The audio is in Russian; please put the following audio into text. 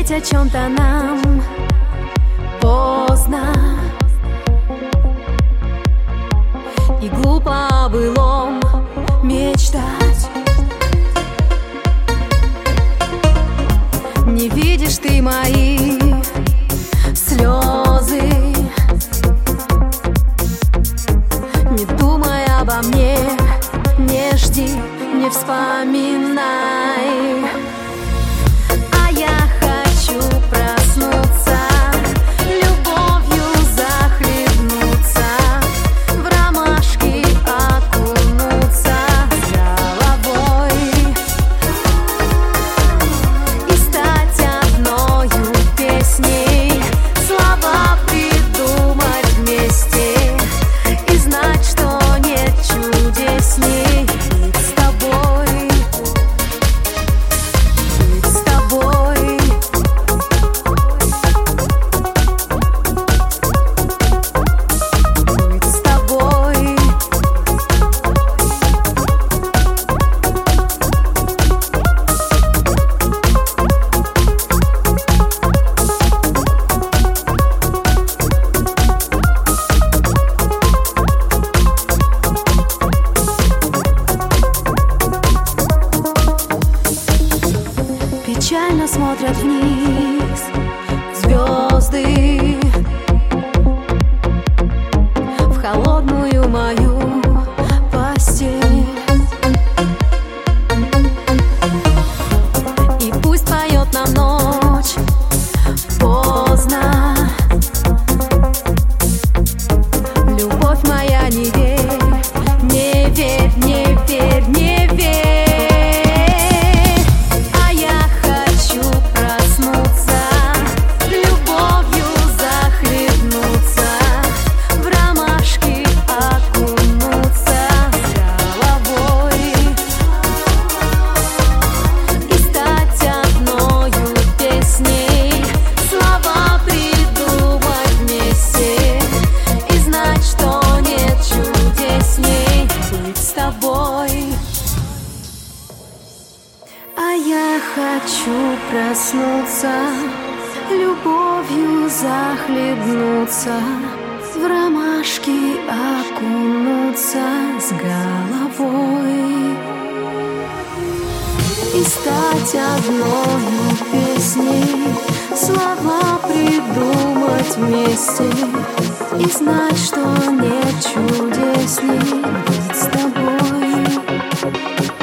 говорить о чем-то нам поздно, и глупо о былом мечтать. Не видишь ты мои слезы, не думай обо мне, не жди, не вспоминай. А я хочу проснуться, любовью захлебнуться, в ромашки окунуться с головой и стать одною песней, слова придумать вместе и знать, что нет чудесней. Быть с тобой, быть с тобой, быть с тобой. Печально смотрят вниз звезды в холодную мою постель. И пусть поет нам ночь поздно, любовь моя, не верь, не верь, не верь, не верь. А я хочу проснуться, любовью захлебнуться, в ромашки окунуться с головой и стать одною песней, слова придумать вместе и знать, что нет чудесней. Быть с тобой.